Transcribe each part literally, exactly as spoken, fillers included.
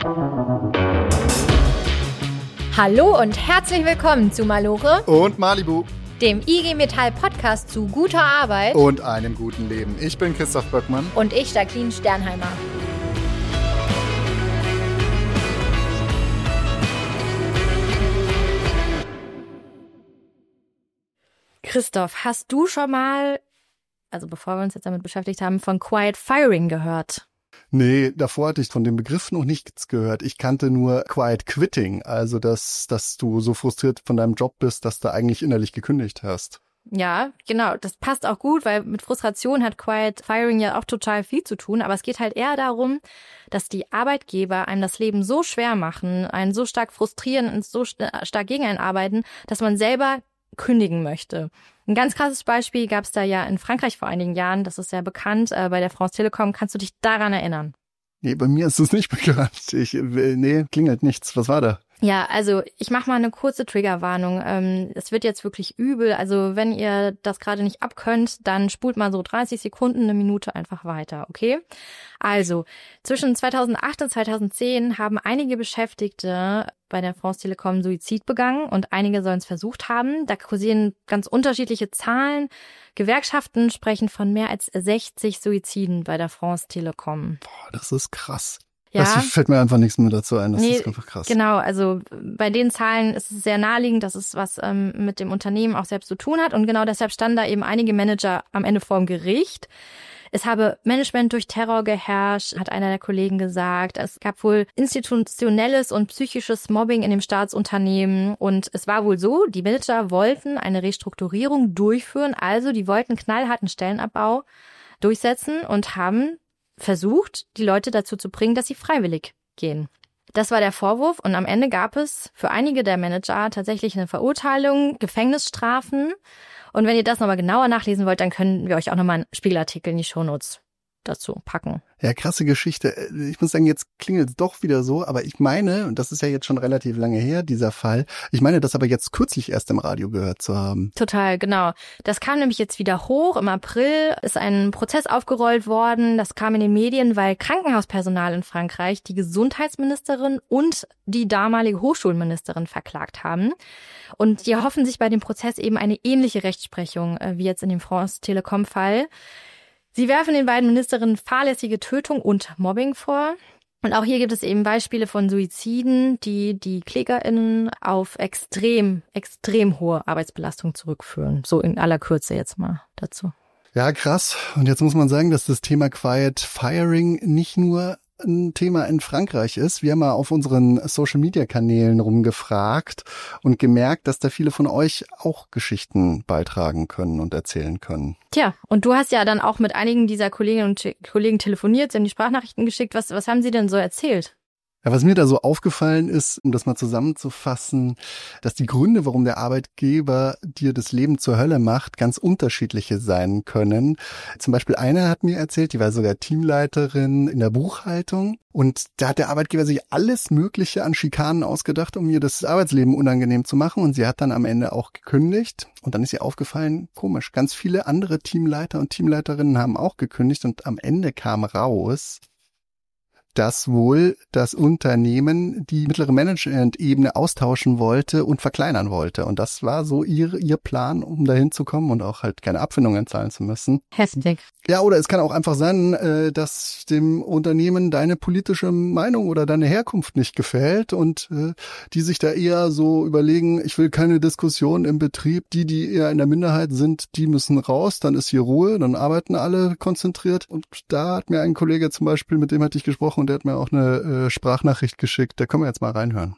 Hallo und herzlich willkommen zu Malore und Malibu, dem I G Metall Podcast zu guter Arbeit und einem guten Leben. Ich bin Christoph Böckmann. Und ich, Jacqueline Sternheimer. Christoph, hast du schon mal, also bevor wir uns jetzt damit beschäftigt haben, von Quiet Firing gehört? Nee, davor hatte ich von dem Begriff noch nichts gehört. Ich kannte nur Quiet Quitting, also dass, dass du so frustriert von deinem Job bist, dass du eigentlich innerlich gekündigt hast. Ja, genau. Das passt auch gut, weil mit Frustration hat Quiet Firing ja auch total viel zu tun. Aber es geht halt eher darum, dass die Arbeitgeber einem das Leben so schwer machen, einen so stark frustrieren und so stark gegen einen arbeiten, dass man selber kündigen möchte. Ein ganz krasses Beispiel gab es da ja in Frankreich vor einigen Jahren. Das ist sehr bekannt. Äh, bei der France Telekom. Kannst du dich daran erinnern? Nee, bei mir ist es nicht bekannt. Ich, nee, klingelt nichts. Was war da? Ja, also ich mache mal eine kurze Triggerwarnung. Ähm, es wird jetzt wirklich übel. Also wenn ihr das gerade nicht abkönnt, dann spult mal so dreißig Sekunden, eine Minute einfach weiter, okay? Also zwischen zweitausendacht und zweitausendzehn haben einige Beschäftigte bei der France Telekom Suizid begangen und einige sollen es versucht haben. Da kursieren ganz unterschiedliche Zahlen. Gewerkschaften sprechen von mehr als sechzig Suiziden bei der France Telekom. Boah, das ist krass. Ja. Das fällt mir einfach nichts mehr dazu ein. Das nee, ist einfach krass. Genau, also bei den Zahlen ist es sehr naheliegend, dass es was ähm, mit dem Unternehmen auch selbst zu tun hat. Und genau deshalb standen da eben einige Manager am Ende vorm Gericht. Es habe Management durch Terror geherrscht, hat einer der Kollegen gesagt. Es gab wohl institutionelles und psychisches Mobbing in dem Staatsunternehmen. Und es war wohl so, die Manager wollten eine Restrukturierung durchführen. Also die wollten knallharten Stellenabbau durchsetzen und haben versucht, die Leute dazu zu bringen, dass sie freiwillig gehen. Das war der Vorwurf und am Ende gab es für einige der Manager tatsächlich eine Verurteilung, Gefängnisstrafen. Und wenn ihr das nochmal genauer nachlesen wollt, dann können wir euch auch nochmal einen Spiegelartikel in die Shownotes dazu packen. Ja, krasse Geschichte. Ich muss sagen, jetzt klingelt es doch wieder so, aber ich meine, und das ist ja jetzt schon relativ lange her, dieser Fall, ich meine, das aber jetzt kürzlich erst im Radio gehört zu haben. Total, genau. Das kam nämlich jetzt wieder hoch. Im April ist ein Prozess aufgerollt worden. Das kam in den Medien, weil Krankenhauspersonal in Frankreich die Gesundheitsministerin und die damalige Hochschulministerin verklagt haben. Und die erhoffen sich bei dem Prozess eben eine ähnliche Rechtsprechung wie jetzt in dem France Telekom-Fall. Sie werfen den beiden Ministerinnen fahrlässige Tötung und Mobbing vor. Und auch hier gibt es eben Beispiele von Suiziden, die die KlägerInnen auf extrem, extrem hohe Arbeitsbelastung zurückführen. So in aller Kürze jetzt mal dazu. Ja, krass. Und jetzt muss man sagen, dass das Thema Quiet Firing nicht nur ein Thema in Frankreich ist. Wir haben mal auf unseren Social-Media-Kanälen rumgefragt und gemerkt, dass da viele von euch auch Geschichten beitragen können und erzählen können. Tja, und du hast ja dann auch mit einigen dieser Kolleginnen und Kollegen telefoniert, sie haben die Sprachnachrichten geschickt. Was, was haben sie denn so erzählt? Ja, was mir da so aufgefallen ist, um das mal zusammenzufassen, dass die Gründe, warum der Arbeitgeber dir das Leben zur Hölle macht, ganz unterschiedliche sein können. Zum Beispiel eine hat mir erzählt, die war sogar Teamleiterin in der Buchhaltung und da hat der Arbeitgeber sich alles Mögliche an Schikanen ausgedacht, um ihr das Arbeitsleben unangenehm zu machen und sie hat dann am Ende auch gekündigt und dann ist ihr aufgefallen, komisch, ganz viele andere Teamleiter und Teamleiterinnen haben auch gekündigt und am Ende kam raus, dass wohl das Unternehmen die mittlere Management-Ebene austauschen wollte und verkleinern wollte. Und das war so ihr, ihr Plan, um dahin zu kommen und auch halt keine Abfindungen zahlen zu müssen. Heftig. Ja, oder es kann auch einfach sein, dass dem Unternehmen deine politische Meinung oder deine Herkunft nicht gefällt und die sich da eher so überlegen, ich will keine Diskussion im Betrieb, die, die eher in der Minderheit sind, die müssen raus, dann ist hier Ruhe, dann arbeiten alle konzentriert. Und da hat mir ein Kollege zum Beispiel, mit dem hatte ich gesprochen, und der hat mir auch eine äh, Sprachnachricht geschickt. Da können wir jetzt mal reinhören.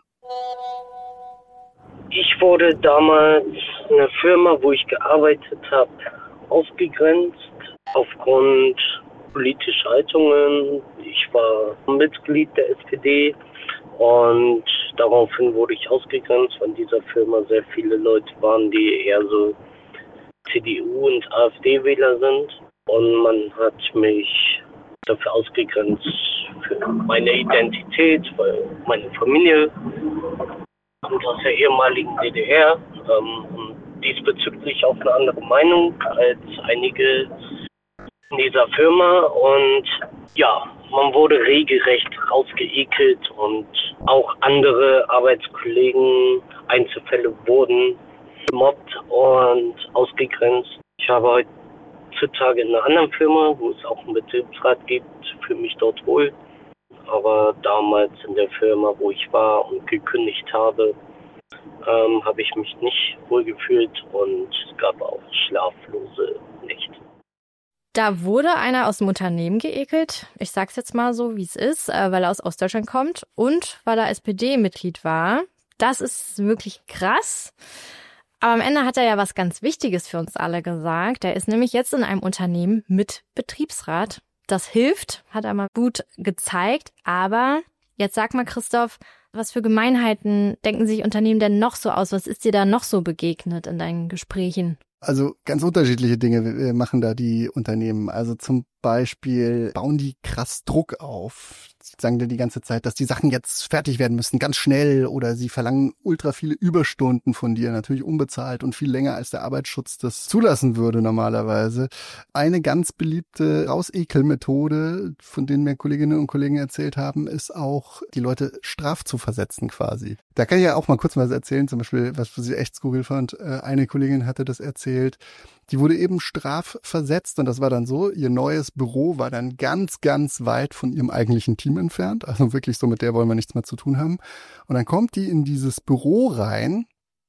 Ich wurde damals in der Firma, wo ich gearbeitet habe, ausgegrenzt aufgrund politischer Haltungen. Ich war Mitglied der S P D und daraufhin wurde ich ausgegrenzt, weil in dieser Firma sehr viele Leute waren, die eher so C D U- und AfD-Wähler sind. Und man hat mich dafür ausgegrenzt für meine Identität, für meine Familie. Kommt aus der ehemaligen D D R. Ähm, diesbezüglich auch eine andere Meinung als einige in dieser Firma. Und ja, Man wurde regelrecht rausgeekelt und auch andere Arbeitskollegen, Einzelfälle wurden gemobbt und ausgegrenzt. Ich habe heutzutage in einer anderen Firma, wo es auch einen Betriebsrat gibt, fühle mich dort wohl. Aber damals in der Firma, wo ich war und gekündigt habe, ähm, habe ich mich nicht wohl gefühlt und es gab auch schlaflose Nächte. Da wurde einer aus dem Unternehmen geekelt. Ich sag's jetzt mal so, wie es ist, weil er aus Ostdeutschland kommt und weil er S P D-Mitglied war. Das ist wirklich krass. Aber am Ende hat er ja was ganz Wichtiges für uns alle gesagt. Er ist nämlich jetzt in einem Unternehmen mit Betriebsrat. Das hilft, hat er mal gut gezeigt. Aber jetzt sag mal, Christoph, was für Gemeinheiten denken sich Unternehmen denn noch so aus? Was ist dir da noch so begegnet in deinen Gesprächen? Also ganz unterschiedliche Dinge machen da die Unternehmen. Also zum Beispiel bauen die krass Druck auf. Sie sagen dir die ganze Zeit, dass die Sachen jetzt fertig werden müssen, ganz schnell, oder sie verlangen ultra viele Überstunden von dir, natürlich unbezahlt und viel länger, als der Arbeitsschutz das zulassen würde normalerweise. Eine ganz beliebte Rausekelmethode, von denen mir Kolleginnen und Kollegen erzählt haben, ist auch, die Leute straf zu versetzen quasi. Da kann ich ja auch mal kurz was erzählen, zum Beispiel, was ich echt skurril fand. Eine Kollegin hatte das erzählt, die wurde eben strafversetzt und das war dann so, ihr neues Büro war dann ganz, ganz weit von ihrem eigentlichen Team entfernt. Also wirklich so, mit der wollen wir nichts mehr zu tun haben. Und dann kommt die in dieses Büro rein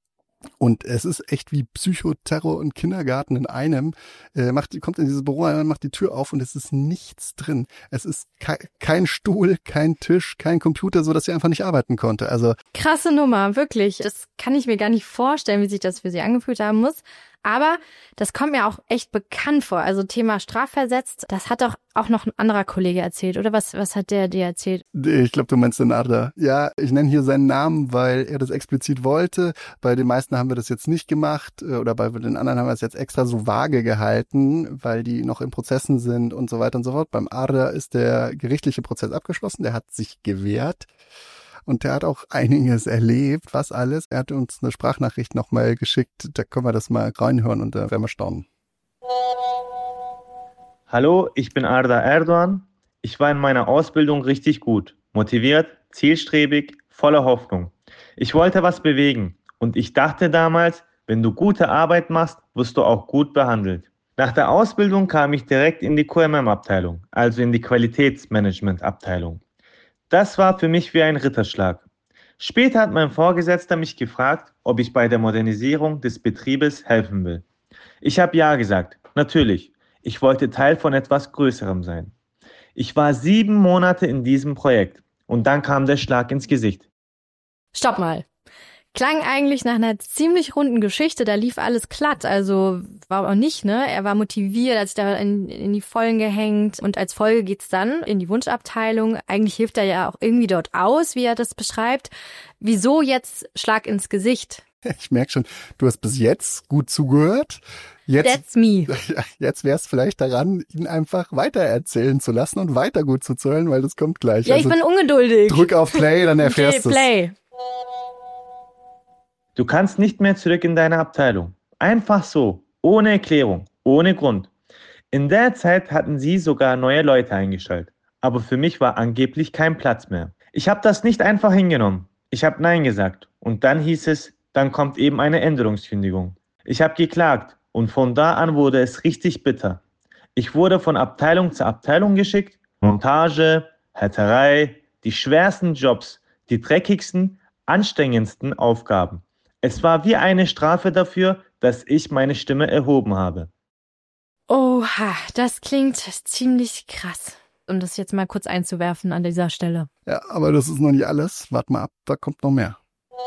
und es ist echt wie Psychoterror und Kindergarten in einem. Äh, macht, kommt in dieses Büro rein und macht die Tür auf und es ist nichts drin. Es ist ke- kein Stuhl, kein Tisch, kein Computer, so dass sie einfach nicht arbeiten konnte. Also krasse Nummer, wirklich. Das kann ich mir gar nicht vorstellen, wie sich das für sie angefühlt haben muss. Aber das kommt mir auch echt bekannt vor. Also Thema strafversetzt, das hat doch auch noch ein anderer Kollege erzählt. Oder was, was hat der dir erzählt? Ich glaube, du meinst den Arda. Ja, ich nenne hier seinen Namen, weil er das explizit wollte. Bei den meisten haben wir das jetzt nicht gemacht. Oder bei den anderen haben wir es jetzt extra so vage gehalten, weil die noch in Prozessen sind und so weiter und so fort. Beim Arda ist der gerichtliche Prozess abgeschlossen. Der hat sich gewehrt. Und der hat auch einiges erlebt, was alles. Er hat uns eine Sprachnachricht nochmal geschickt, da können wir das mal reinhören und da werden wir staunen. Hallo, ich bin Arda Erdoğan. Ich war in meiner Ausbildung richtig gut, motiviert, zielstrebig, voller Hoffnung. Ich wollte was bewegen und ich dachte damals, wenn du gute Arbeit machst, wirst du auch gut behandelt. Nach der Ausbildung kam ich direkt in die Q M M-Abteilung, also in die Qualitätsmanagement-Abteilung. Das war für mich wie ein Ritterschlag. Später hat mein Vorgesetzter mich gefragt, ob ich bei der Modernisierung des Betriebes helfen will. Ich habe ja gesagt, natürlich. Ich wollte Teil von etwas Größerem sein. Ich war sieben Monate in diesem Projekt und dann kam der Schlag ins Gesicht. Stopp mal. Klang eigentlich nach einer ziemlich runden Geschichte, da lief alles glatt, also war auch nicht, ne? Er war motiviert, hat sich da in, in die Vollen gehängt und als Folge geht's dann in die Wunschabteilung. Eigentlich hilft er ja auch irgendwie dort aus, wie er das beschreibt. Wieso jetzt Schlag ins Gesicht? Ich merke schon, du hast bis jetzt gut zugehört. Jetzt, That's me. Jetzt wäre es vielleicht daran, ihn einfach weitererzählen zu lassen und weiter gut zu zählen, weil das kommt gleich. Ja, also ich bin ungeduldig. Drück auf Play, dann erfährst du es. Play. Du kannst nicht mehr zurück in deine Abteilung. Einfach so, ohne Erklärung, ohne Grund. In der Zeit hatten sie sogar neue Leute eingestellt. Aber für mich war angeblich kein Platz mehr. Ich habe das nicht einfach hingenommen. Ich habe Nein gesagt. Und dann hieß es, dann kommt eben eine Änderungskündigung. Ich habe geklagt und von da an wurde es richtig bitter. Ich wurde von Abteilung zu Abteilung geschickt. Montage, Härterei, die schwersten Jobs, die dreckigsten, anstrengendsten Aufgaben. Es war wie eine Strafe dafür, dass ich meine Stimme erhoben habe. Oha, das klingt ziemlich krass, um das jetzt mal kurz einzuwerfen an dieser Stelle. Ja, aber das ist noch nicht alles. Warte mal ab, da kommt noch mehr.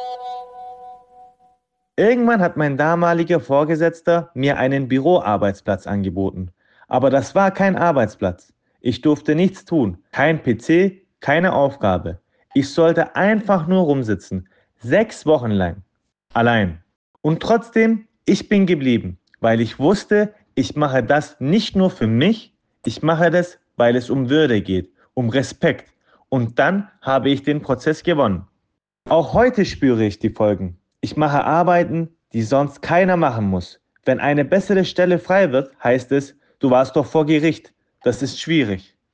Irgendwann hat mein damaliger Vorgesetzter mir einen Büroarbeitsplatz angeboten. Aber das war kein Arbeitsplatz. Ich durfte nichts tun. Kein P C, keine Aufgabe. Ich sollte einfach nur rumsitzen. Sechs Wochen lang. Allein. Und trotzdem, ich bin geblieben, weil ich wusste, ich mache das nicht nur für mich, ich mache das, weil es um Würde geht, um Respekt. Und dann habe ich den Prozess gewonnen. Auch heute spüre ich die Folgen. Ich mache Arbeiten, die sonst keiner machen muss. Wenn eine bessere Stelle frei wird, heißt es, du warst doch vor Gericht. Das ist schwierig.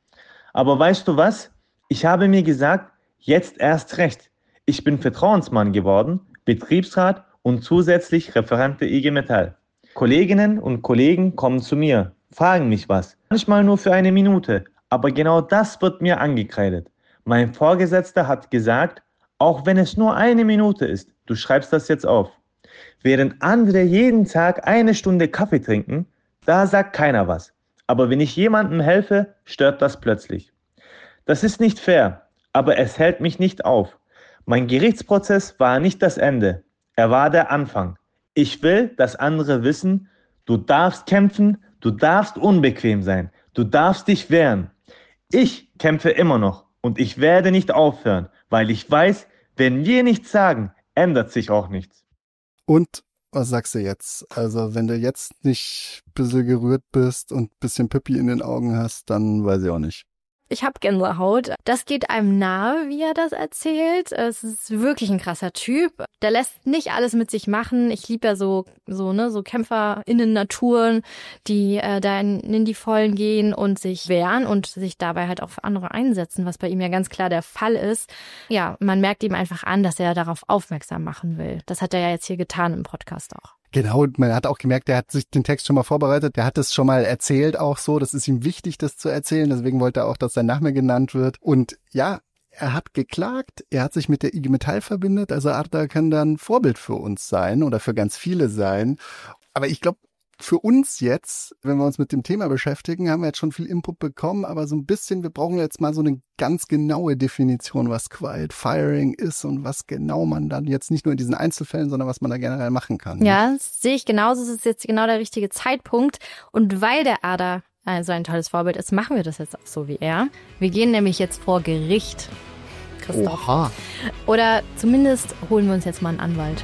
Aber weißt du was? Ich habe mir gesagt, jetzt erst recht. Ich bin Vertrauensmann geworden, Betriebsrat und zusätzlich Referent der I G Metall. Kolleginnen und Kollegen kommen zu mir, fragen mich was. Manchmal nur für eine Minute, aber genau das wird mir angekreidet. Mein Vorgesetzter hat gesagt, auch wenn es nur eine Minute ist, du schreibst das jetzt auf. Während andere jeden Tag eine Stunde Kaffee trinken, da sagt keiner was. Aber wenn ich jemandem helfe, stört das plötzlich. Das ist nicht fair, aber es hält mich nicht auf. Mein Gerichtsprozess war nicht das Ende, er war der Anfang. Ich will, dass andere wissen, du darfst kämpfen, du darfst unbequem sein, du darfst dich wehren. Ich kämpfe immer noch und ich werde nicht aufhören, weil ich weiß, wenn wir nichts sagen, ändert sich auch nichts. Und was sagst du jetzt? Also wenn du jetzt nicht ein bisschen gerührt bist und ein bisschen Pippi in den Augen hast, dann weiß ich auch nicht. Ich habe Gänsehaut. Das geht einem nahe, wie er das erzählt. Es ist wirklich ein krasser Typ. Der lässt nicht alles mit sich machen. Ich liebe ja so so ne so KämpferInnen-Naturen, die äh, da in, in die Vollen gehen und sich wehren und sich dabei halt auch für andere einsetzen, was bei ihm ja ganz klar der Fall ist. Ja, man merkt ihm einfach an, dass er darauf aufmerksam machen will. Das hat er ja jetzt hier getan im Podcast auch. Genau, man hat auch gemerkt, der hat sich den Text schon mal vorbereitet, der hat es schon mal erzählt auch so, das ist ihm wichtig, das zu erzählen, deswegen wollte er auch, dass sein Name genannt wird. Und ja, er hat geklagt, er hat sich mit der I G Metall verbindet, also Arda kann dann Vorbild für uns sein oder für ganz viele sein. Aber ich glaube, für uns jetzt, wenn wir uns mit dem Thema beschäftigen, haben wir jetzt schon viel Input bekommen, aber so ein bisschen, wir brauchen jetzt mal so eine ganz genaue Definition, was Quiet Firing ist und was genau man dann jetzt nicht nur in diesen Einzelfällen, sondern was man da generell machen kann. Ja, das sehe ich genauso, es ist jetzt genau der richtige Zeitpunkt. Und weil der Arda so ein tolles Vorbild ist, machen wir das jetzt auch so wie er. Wir gehen nämlich jetzt vor Gericht, Christoph. Oha. Oder zumindest holen wir uns jetzt mal einen Anwalt.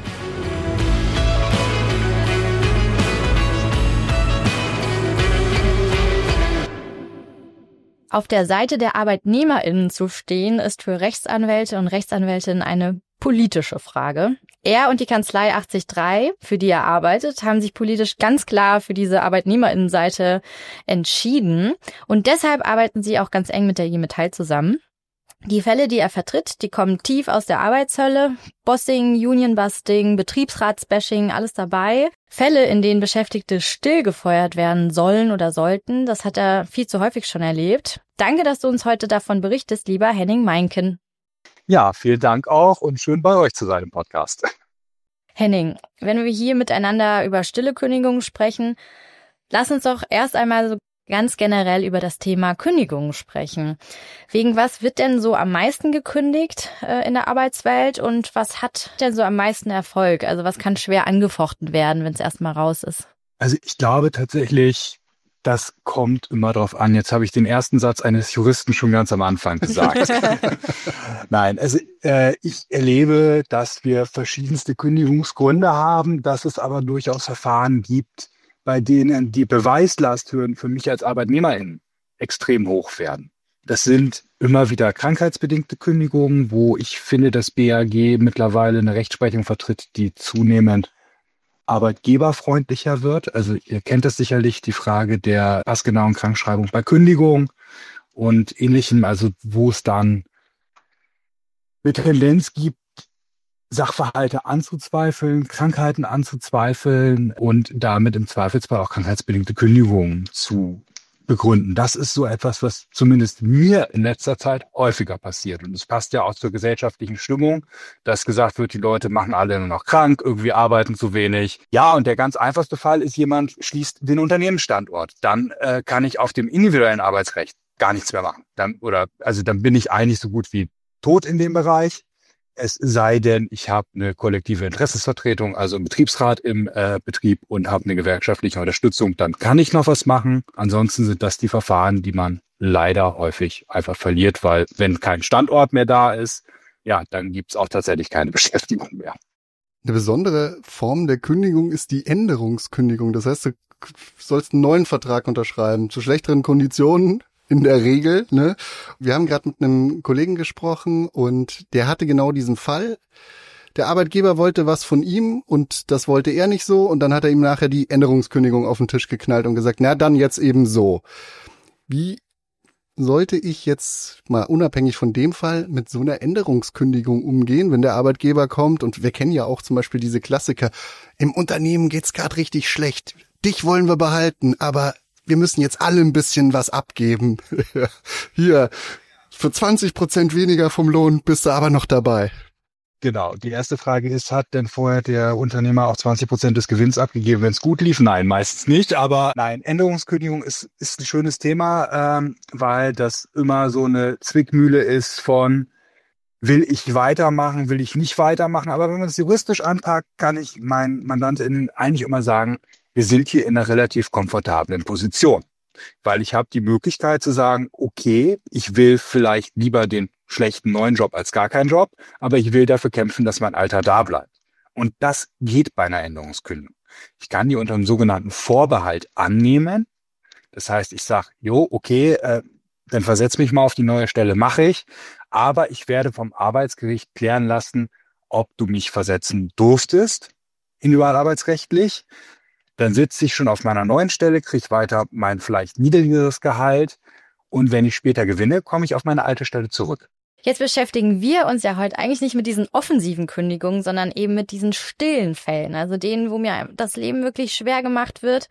Auf der Seite der ArbeitnehmerInnen zu stehen, ist für Rechtsanwälte und Rechtsanwältinnen eine politische Frage. Er und die Kanzlei achtzig drei, für die er arbeitet, haben sich politisch ganz klar für diese ArbeitnehmerInnenseite entschieden. Und deshalb arbeiten sie auch ganz eng mit der I G Metall zusammen. Die Fälle, die er vertritt, die kommen tief aus der Arbeitshölle. Bossing, Unionbusting, Betriebsratsbashing, alles dabei. Fälle, in denen Beschäftigte stillgefeuert werden sollen oder sollten, das hat er viel zu häufig schon erlebt. Danke, dass du uns heute davon berichtest, lieber Henning Meinken. Ja, vielen Dank auch und schön bei euch zu sein im Podcast. Henning, wenn wir hier miteinander über stille Kündigungen sprechen, lass uns doch erst einmal so ganz generell über das Thema Kündigungen sprechen. Wegen was wird denn so am meisten gekündigt äh, in der Arbeitswelt und was hat denn so am meisten Erfolg? Also was kann schwer angefochten werden, wenn es erstmal raus ist? Also ich glaube tatsächlich, das kommt immer drauf an. Jetzt habe ich den ersten Satz eines Juristen schon ganz am Anfang gesagt. Nein, also äh, ich erlebe, dass wir verschiedenste Kündigungsgründe haben, dass es aber durchaus Verfahren gibt, bei denen die Beweislast für mich als Arbeitnehmerin extrem hoch werden. Das sind immer wieder krankheitsbedingte Kündigungen, wo ich finde, dass B A G mittlerweile eine Rechtsprechung vertritt, die zunehmend arbeitgeberfreundlicher wird. Also ihr kennt das sicherlich, die Frage der passgenauen Krankschreibung bei Kündigung und Ähnlichem, also wo es dann eine Tendenz gibt, Sachverhalte anzuzweifeln, Krankheiten anzuzweifeln und damit im Zweifelsfall auch krankheitsbedingte Kündigungen zu begründen. Das ist so etwas, was zumindest mir in letzter Zeit häufiger passiert. Und es passt ja auch zur gesellschaftlichen Stimmung, dass gesagt wird, die Leute machen alle nur noch krank, irgendwie arbeiten zu wenig. Ja, und der ganz einfachste Fall ist, jemand schließt den Unternehmensstandort. Dann äh, kann ich auf dem individuellen Arbeitsrecht gar nichts mehr machen. Dann, oder also dann bin ich eigentlich so gut wie tot in dem Bereich. Es sei denn, ich habe eine kollektive Interessensvertretung, also einen Betriebsrat im äh, Betrieb und habe eine gewerkschaftliche Unterstützung, dann kann ich noch was machen. Ansonsten sind das die Verfahren, die man leider häufig einfach verliert, weil wenn kein Standort mehr da ist, ja, dann gibt's auch tatsächlich keine Beschäftigung mehr. Eine besondere Form der Kündigung ist die Änderungskündigung. Das heißt, du sollst einen neuen Vertrag unterschreiben zu schlechteren Konditionen. In der Regel, ne? Wir haben gerade mit einem Kollegen gesprochen und der hatte genau diesen Fall. Der Arbeitgeber wollte was von ihm und das wollte er nicht so und dann hat er ihm nachher die Änderungskündigung auf den Tisch geknallt und gesagt, na dann jetzt eben so. Wie sollte ich jetzt mal unabhängig von dem Fall mit so einer Änderungskündigung umgehen, wenn der Arbeitgeber kommt? Und wir kennen ja auch zum Beispiel diese Klassiker. Im Unternehmen geht's gerade richtig schlecht. Dich wollen wir behalten, aber wir müssen jetzt alle ein bisschen was abgeben. Hier, für zwanzig Prozent weniger vom Lohn bist du aber noch dabei. Genau. Die erste Frage ist, hat denn vorher der Unternehmer auch zwanzig Prozent des Gewinns abgegeben, wenn es gut lief? Nein, meistens nicht. Aber nein, Änderungskündigung ist, ist ein schönes Thema, ähm, weil das immer so eine Zwickmühle ist von, will ich weitermachen, will ich nicht weitermachen. Aber wenn man es juristisch anpackt, kann ich meinen MandantInnen eigentlich immer sagen, wir sind hier in einer relativ komfortablen Position. Weil ich habe die Möglichkeit zu sagen, okay, ich will vielleicht lieber den schlechten neuen Job als gar keinen Job, aber ich will dafür kämpfen, dass mein Alter da bleibt. Und das geht bei einer Änderungskündigung. Ich kann die unter einem sogenannten Vorbehalt annehmen. Das heißt, ich sage, jo, okay, äh, dann versetz mich mal auf die neue Stelle, mache ich. Aber ich werde vom Arbeitsgericht klären lassen, ob du mich versetzen durftest, individualarbeitsrechtlich. Dann sitze ich schon auf meiner neuen Stelle, kriege weiter mein vielleicht niedrigeres Gehalt. Und wenn ich später gewinne, komme ich auf meine alte Stelle zurück. Jetzt beschäftigen wir uns ja heute eigentlich nicht mit diesen offensiven Kündigungen, sondern eben mit diesen stillen Fällen. Also denen, wo mir das Leben wirklich schwer gemacht wird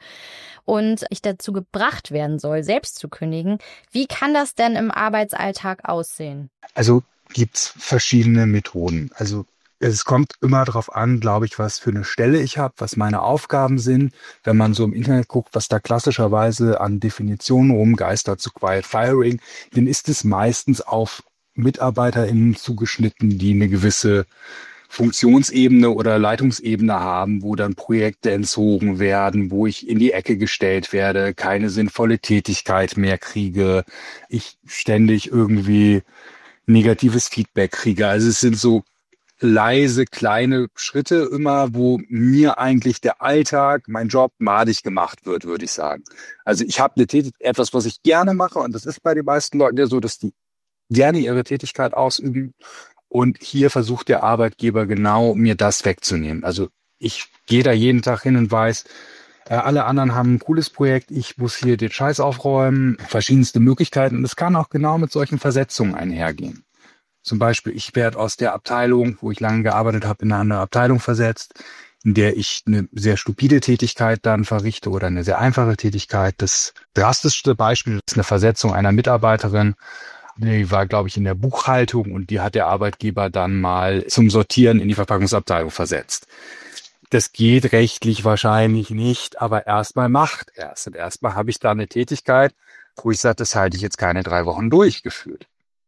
und ich dazu gebracht werden soll, selbst zu kündigen. Wie kann das denn im Arbeitsalltag aussehen? Also gibt's verschiedene Methoden. Also es kommt immer darauf an, glaube ich, was für eine Stelle ich habe, was meine Aufgaben sind. Wenn man so im Internet guckt, was da klassischerweise an Definitionen rumgeistert zu Quiet Firing, dann ist es meistens auf MitarbeiterInnen zugeschnitten, die eine gewisse Funktionsebene oder Leitungsebene haben, wo dann Projekte entzogen werden, wo ich in die Ecke gestellt werde, keine sinnvolle Tätigkeit mehr kriege, ich ständig irgendwie negatives Feedback kriege. Also es sind so leise, kleine Schritte immer, wo mir eigentlich der Alltag, mein Job madig gemacht wird, würde ich sagen. Also ich habe eine Tätigkeit, etwas, was ich gerne mache, und das ist bei den meisten Leuten ja so, dass die gerne ihre Tätigkeit ausüben. Und hier versucht der Arbeitgeber genau, mir das wegzunehmen. Also ich gehe da jeden Tag hin und weiß, äh, alle anderen haben ein cooles Projekt, ich muss hier den Scheiß aufräumen, verschiedenste Möglichkeiten. Und es kann auch genau mit solchen Versetzungen einhergehen. Zum Beispiel, ich werde aus der Abteilung, wo ich lange gearbeitet habe, in eine andere Abteilung versetzt, in der ich eine sehr stupide Tätigkeit dann verrichte oder eine sehr einfache Tätigkeit. Das drastischste Beispiel ist eine Versetzung einer Mitarbeiterin. Die war, glaube ich, in der Buchhaltung und die hat der Arbeitgeber dann mal zum Sortieren in die Verpackungsabteilung versetzt. Das geht rechtlich wahrscheinlich nicht, aber erstmal macht er es. Und erstmal habe ich da eine Tätigkeit, wo ich sage, das halte ich jetzt keine drei Wochen durchgeführt.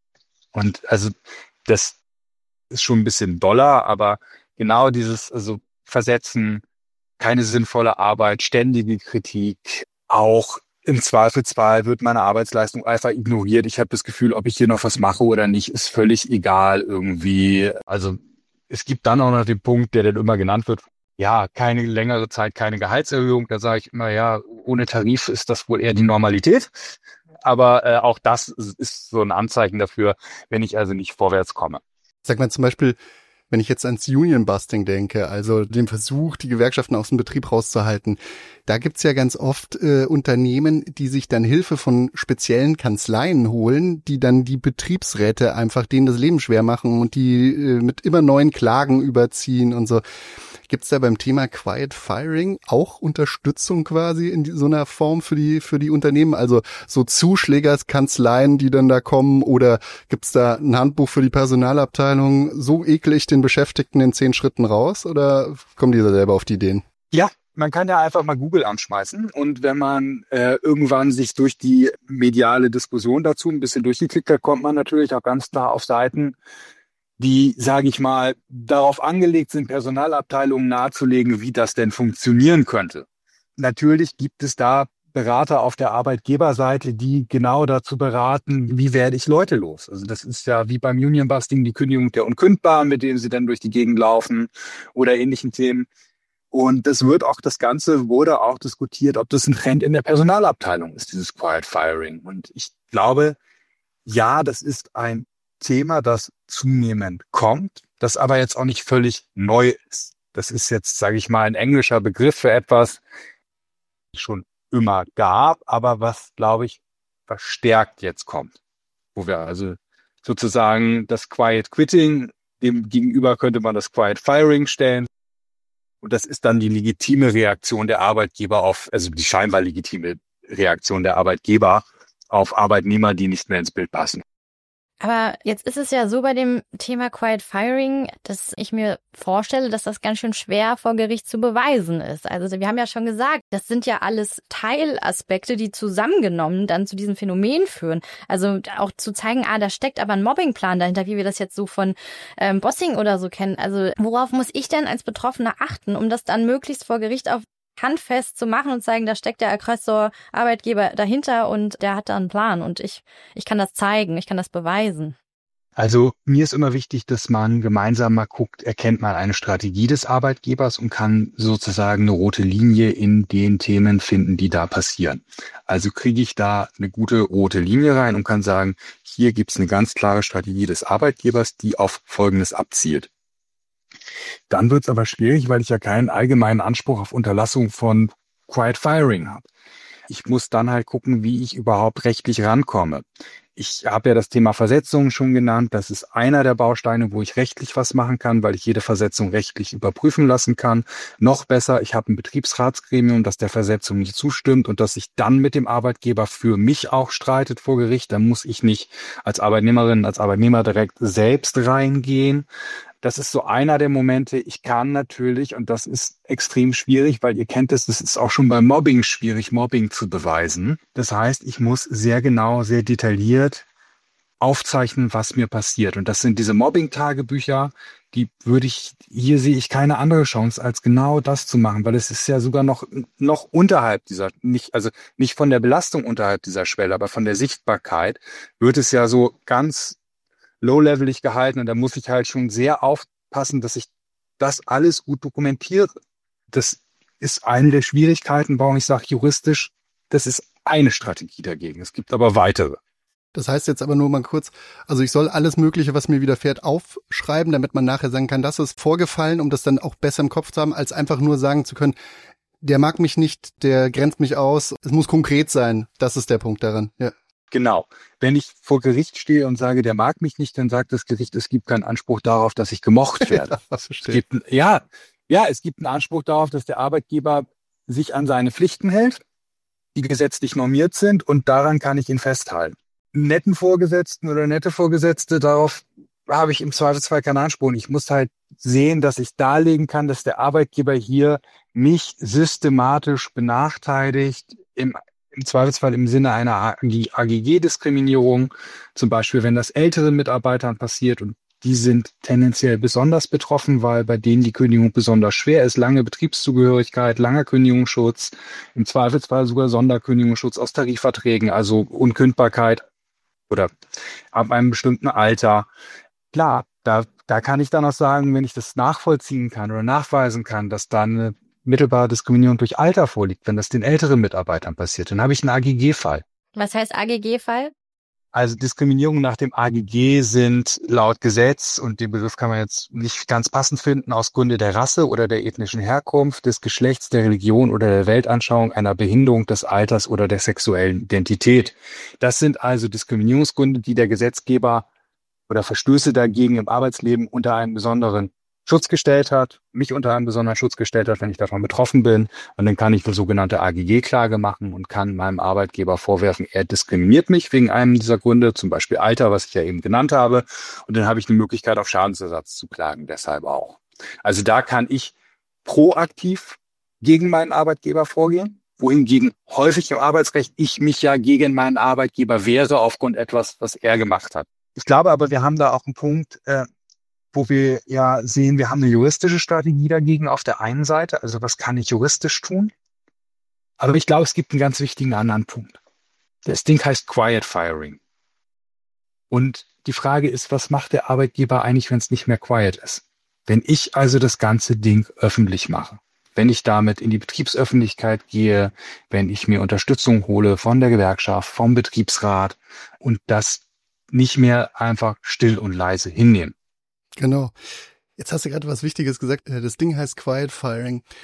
Und also das ist schon ein bisschen doller, aber genau dieses also Versetzen, keine sinnvolle Arbeit, ständige Kritik, auch im Zweifelsfall wird meine Arbeitsleistung einfach ignoriert. Ich habe das Gefühl, ob ich hier noch was mache oder nicht, ist völlig egal irgendwie. Also es gibt dann auch noch den Punkt, der dann immer genannt wird, ja, keine längere Zeit, keine Gehaltserhöhung. Da sage ich immer, ja, ohne Tarif ist das wohl eher die Normalität. Aber äh, auch das ist so ein Anzeichen dafür, wenn ich also nicht vorwärts komme. Sag mal zum Beispiel, wenn ich jetzt ans Union-Busting denke, also den Versuch, die Gewerkschaften aus dem Betrieb rauszuhalten, da gibt's ja ganz oft äh, Unternehmen, die sich dann Hilfe von speziellen Kanzleien holen, die dann die Betriebsräte einfach denen das Leben schwer machen und die äh, mit immer neuen Klagen überziehen und so. Gibt's da beim Thema Quiet Firing auch Unterstützung quasi in die, so einer Form für die für die Unternehmen? Also so Zuschlägerskanzleien, die dann da kommen, oder gibt's da ein Handbuch für die Personalabteilung, so eklig den Beschäftigten in zehn Schritten raus, oder kommen die da selber auf die Ideen? Ja, man kann ja einfach mal Google anschmeißen, und wenn man äh, irgendwann sich durch die mediale Diskussion dazu ein bisschen durchgeklickt hat, kommt man natürlich auch ganz klar auf Seiten, die, sage ich mal, darauf angelegt sind, Personalabteilungen nahezulegen, wie das denn funktionieren könnte. Natürlich gibt es da Berater auf der Arbeitgeberseite, die genau dazu beraten, wie werde ich Leute los. Also das ist ja wie beim Union-Busting die Kündigung der Unkündbaren, mit denen sie dann durch die Gegend laufen oder ähnlichen Themen. Und das wird auch, das Ganze wurde auch diskutiert, ob das ein Trend in der Personalabteilung ist, dieses Quiet Firing. Und ich glaube, ja, das ist ein Thema, das zunehmend kommt, das aber jetzt auch nicht völlig neu ist. Das ist jetzt, sage ich mal, ein englischer Begriff für etwas, das es schon immer gab, aber was, glaube ich, verstärkt jetzt kommt. Wo wir also sozusagen das Quiet Quitting, dem gegenüber könnte man das Quiet Firing stellen. Und das ist dann die legitime Reaktion der Arbeitgeber auf, also die scheinbar legitime Reaktion der Arbeitgeber auf Arbeitnehmer, die nicht mehr ins Bild passen. Aber jetzt ist es ja so bei dem Thema Quiet Firing, dass ich mir vorstelle, dass das ganz schön schwer vor Gericht zu beweisen ist. Also wir haben ja schon gesagt, das sind ja alles Teilaspekte, die zusammengenommen dann zu diesem Phänomen führen. Also auch zu zeigen, ah, da steckt aber ein Mobbingplan dahinter, wie wir das jetzt so von ähm, Bossing oder so kennen. Also worauf muss ich denn als Betroffener achten, um das dann möglichst vor Gericht auf handfest zu machen und zeigen, da steckt der Aggressor, Arbeitgeber dahinter und der hat da einen Plan und ich ich kann das zeigen, ich kann das beweisen. Also mir ist immer wichtig, dass man gemeinsam mal guckt, erkennt man eine Strategie des Arbeitgebers und kann sozusagen eine rote Linie in den Themen finden, die da passieren. Also kriege ich da eine gute rote Linie rein und kann sagen, hier gibt es eine ganz klare Strategie des Arbeitgebers, die auf Folgendes abzielt. Dann wird es aber schwierig, weil ich ja keinen allgemeinen Anspruch auf Unterlassung von Quiet Firing habe. Ich muss dann halt gucken, wie ich überhaupt rechtlich rankomme. Ich habe ja das Thema Versetzung schon genannt. Das ist einer der Bausteine, wo ich rechtlich was machen kann, weil ich jede Versetzung rechtlich überprüfen lassen kann. Noch besser, ich habe ein Betriebsratsgremium, das der Versetzung nicht zustimmt und das sich dann mit dem Arbeitgeber für mich auch streitet vor Gericht. Da muss ich nicht als Arbeitnehmerin, als Arbeitnehmer direkt selbst reingehen. Das ist so einer der Momente. Ich kann natürlich, und das ist extrem schwierig, weil ihr kennt es, das ist auch schon beim Mobbing schwierig, Mobbing zu beweisen. Das heißt, ich muss sehr genau, sehr detailliert aufzeichnen, was mir passiert. Und das sind diese Mobbing-Tagebücher, die würde ich, hier sehe ich keine andere Chance, als genau das zu machen, weil es ist ja sogar noch, noch unterhalb dieser, nicht, also nicht von der Belastung unterhalb dieser Schwelle, aber von der Sichtbarkeit wird es ja so ganz low-levelig gehalten und da muss ich halt schon sehr aufpassen, dass ich das alles gut dokumentiere. Das ist eine der Schwierigkeiten, warum ich sage, juristisch, das ist eine Strategie dagegen. Es gibt aber weitere. Das heißt jetzt aber nur mal kurz, also ich soll alles Mögliche, was mir widerfährt, aufschreiben, damit man nachher sagen kann, das ist vorgefallen, um das dann auch besser im Kopf zu haben, als einfach nur sagen zu können, der mag mich nicht, der grenzt mich aus. Es muss konkret sein. Das ist der Punkt daran, ja. Genau. Wenn ich vor Gericht stehe und sage, der mag mich nicht, dann sagt das Gericht, es gibt keinen Anspruch darauf, dass ich gemocht werde. Ja, es gibt, ja, ja, es gibt einen Anspruch darauf, dass der Arbeitgeber sich an seine Pflichten hält, die gesetzlich normiert sind und daran kann ich ihn festhalten. Netten Vorgesetzten oder nette Vorgesetzte, darauf habe ich im Zweifelsfall keinen Anspruch. Ich muss halt sehen, dass ich darlegen kann, dass der Arbeitgeber hier mich systematisch benachteiligt, im im Zweifelsfall im Sinne einer A G G-Diskriminierung, zum Beispiel wenn das älteren Mitarbeitern passiert und die sind tendenziell besonders betroffen, weil bei denen die Kündigung besonders schwer ist, lange Betriebszugehörigkeit, langer Kündigungsschutz, im Zweifelsfall sogar Sonderkündigungsschutz aus Tarifverträgen, also Unkündbarkeit oder ab einem bestimmten Alter. Klar, da, da kann ich dann auch sagen, wenn ich das nachvollziehen kann oder nachweisen kann, dass da eine mittelbare Diskriminierung durch Alter vorliegt, wenn das den älteren Mitarbeitern passiert, dann habe ich einen A G G-Fall. Was heißt A G G-Fall? Also Diskriminierungen nach dem A G G sind laut Gesetz, und den Begriff kann man jetzt nicht ganz passend finden, aus Gründe der Rasse oder der ethnischen Herkunft, des Geschlechts, der Religion oder der Weltanschauung, einer Behinderung des Alters oder der sexuellen Identität. Das sind also Diskriminierungsgründe, die der Gesetzgeber oder Verstöße dagegen im Arbeitsleben unter einen besonderen Schutz gestellt hat, mich unter einen besonderen Schutz gestellt hat, wenn ich davon betroffen bin. Und dann kann ich eine sogenannte A G G-Klage machen und kann meinem Arbeitgeber vorwerfen, er diskriminiert mich wegen einem dieser Gründe, zum Beispiel Alter, was ich ja eben genannt habe. Und dann habe ich eine Möglichkeit, auf Schadensersatz zu klagen, deshalb auch. Also da kann ich proaktiv gegen meinen Arbeitgeber vorgehen, wohingegen häufig im Arbeitsrecht ich mich ja gegen meinen Arbeitgeber wehre aufgrund etwas, was er gemacht hat. Ich glaube aber, wir haben da auch einen Punkt, äh, wo wir ja sehen, wir haben eine juristische Strategie dagegen auf der einen Seite, also was kann ich juristisch tun? Aber ich glaube, es gibt einen ganz wichtigen anderen Punkt. Das Ding heißt Quiet Firing. Und die Frage ist, was macht der Arbeitgeber eigentlich, wenn es nicht mehr quiet ist? Wenn ich also das ganze Ding öffentlich mache, wenn ich damit in die Betriebsöffentlichkeit gehe, wenn ich mir Unterstützung hole von der Gewerkschaft, vom Betriebsrat und das nicht mehr einfach still und leise hinnehmen. Genau. Jetzt hast du gerade was Wichtiges gesagt. Das Ding heißt Quiet Firing.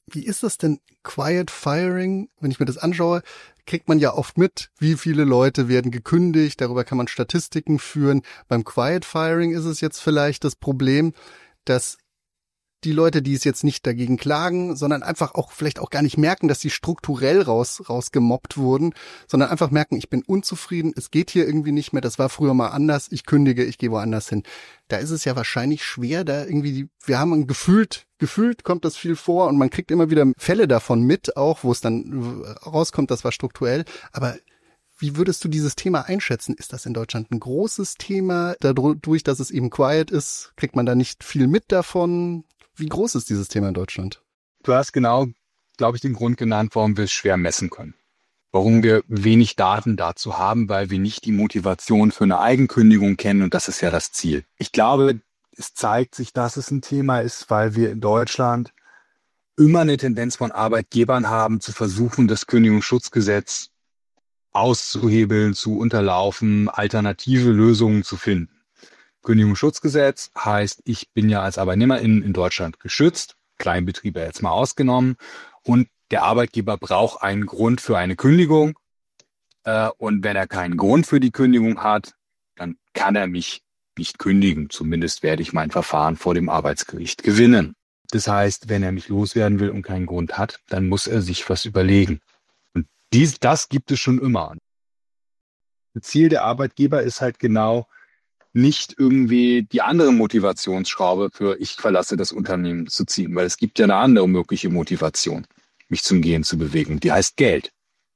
Wie ist das denn, Quiet Firing? Wenn ich mir das anschaue, kriegt man ja oft mit, wie viele Leute werden gekündigt, darüber kann man Statistiken führen. Beim Quiet Firing ist es jetzt vielleicht das Problem, dass die Leute, die es jetzt nicht dagegen klagen, sondern einfach auch vielleicht auch gar nicht merken, dass sie strukturell raus rausgemobbt wurden, sondern einfach merken, ich bin unzufrieden, es geht hier irgendwie nicht mehr, das war früher mal anders, ich kündige, ich gehe woanders hin. Da ist es ja wahrscheinlich schwer, da irgendwie, die, wir haben ein gefühlt, gefühlt kommt das viel vor und man kriegt immer wieder Fälle davon mit, auch wo es dann rauskommt, das war strukturell, aber wie würdest du dieses Thema einschätzen? Ist das in Deutschland ein großes Thema? Dadurch, dass es eben quiet ist, kriegt man da nicht viel mit davon? Wie groß ist dieses Thema in Deutschland? Du hast genau, glaube ich, den Grund genannt, warum wir es schwer messen können. Warum wir wenig Daten dazu haben, weil wir nicht die Motivation für eine Eigenkündigung kennen und das ist ja das Ziel. Ich glaube, es zeigt sich, dass es ein Thema ist, weil wir in Deutschland immer eine Tendenz von Arbeitgebern haben, zu versuchen, das Kündigungsschutzgesetz auszuhebeln, zu unterlaufen, alternative Lösungen zu finden. Kündigungsschutzgesetz heißt, ich bin ja als Arbeitnehmer in, in Deutschland geschützt, Kleinbetriebe jetzt mal ausgenommen, und der Arbeitgeber braucht einen Grund für eine Kündigung. Äh, und wenn er keinen Grund für die Kündigung hat, dann kann er mich nicht kündigen. Zumindest werde ich mein Verfahren vor dem Arbeitsgericht gewinnen. Das heißt, wenn er mich loswerden will und keinen Grund hat, dann muss er sich was überlegen. Und dies, das gibt es schon immer. Das Ziel der Arbeitgeber ist halt genau, nicht irgendwie die andere Motivationsschraube für ich verlasse das Unternehmen zu ziehen, weil es gibt ja eine andere mögliche Motivation, mich zum Gehen zu bewegen. Die heißt Geld.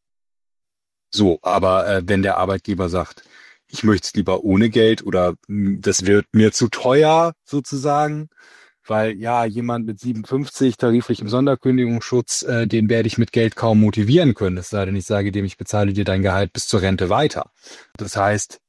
So, aber äh, wenn der Arbeitgeber sagt, ich möchte es lieber ohne Geld oder mh, das wird mir zu teuer sozusagen, weil ja jemand mit siebenundfünfzig tariflichem Sonderkündigungsschutz, äh, den werde ich mit Geld kaum motivieren können. Es sei denn, ich sage dem, ich bezahle dir dein Gehalt bis zur Rente weiter. Das heißt,